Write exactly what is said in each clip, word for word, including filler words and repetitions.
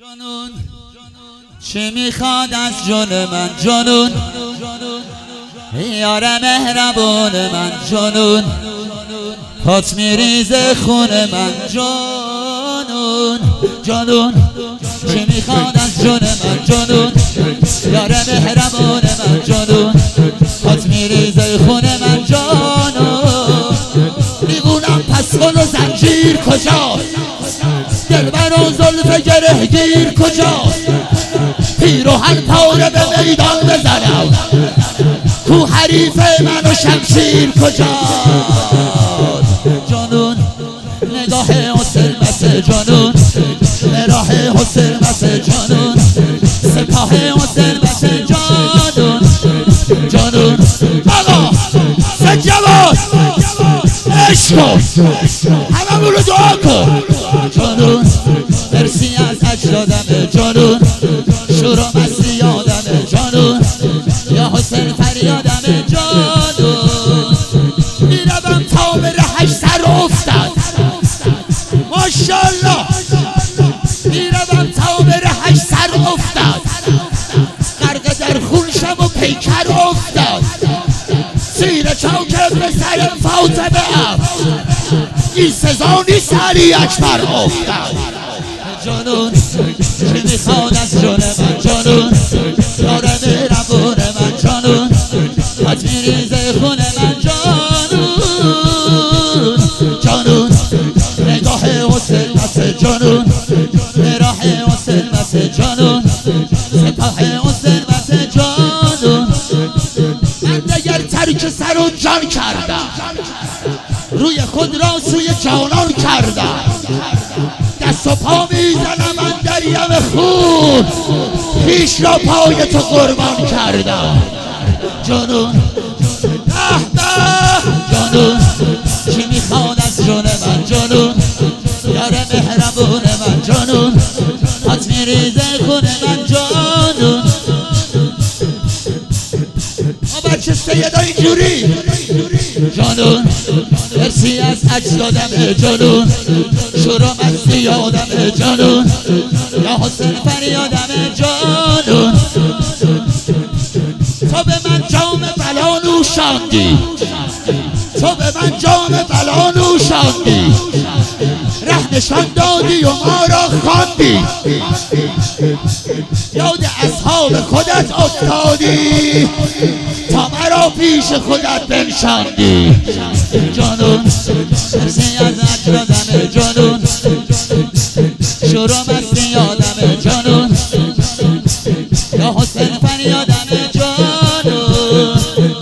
جانون چه میخواد از جان من جانون، یار مهربان من جانون، پات میریزه خون من جانون. جانون چه میخواد از جان من جانون، یار مهربان من جانون، پات میریزه خون من جانون. میگونم پس گل و زنجیر کجاست، دلبر و زلف گره گیر کجاست، پیروهن پاره به میدان بزنم، کو حریف من و شمشیر کجاست. جانون نگاه حسین بس جانون، راه حسین بس جانون، سپاه حسین بس جانون. جانون آقا سجواد عشق همه مولو دعا کن. جانون مرسی از اجدادم جانون، شور و مستی یادم جانون، یا حسین فریادم جانون. میروم تا به رهش سر افتاد ماشالله، میروم تا به رهش سر افتاد، غرق در خون شم و پیکر افتاد، سیر چوکه به سر فاطمه این سزا نیست علی اکبر افتاد. جانون چه میخواد از جان من جانون، یار مهربان من جانون، پات میریزه خون من جانون. جانون نگاه حسین بس جانون، راه حسین بس جانون، سپاه حسین بس جانون. من دگر ترک سر و جان کردم، روی خود را سوی جانان کردم، دست و پا میزنم من دریم خون، پیش را پای تو قربان کردم. جانون به به جانون چی میخواد از جان من جانون، یار مهربان من جانون، پات میریزه خون من جانون. ما بچه سیدا اینجوری جانون مرسی از اجدادم جانون، شور و مستی یادم جانون، یا حسین فریادم جانون. تو به من جام بلا نوشاندی، تو به من جام بلا نوشاندی، ره نشان دادی و ما را خواندی، یاد اصحاب خودت افتادی تا مرا پیش خودت بنشاندی. جانون مرسی از اجدادم جانون، شور و مستی یادم جانون، یا حسین فریادم جانون.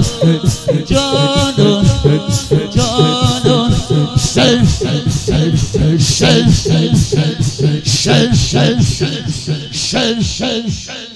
جانون جانون شل شل شل شل شل شل شل شل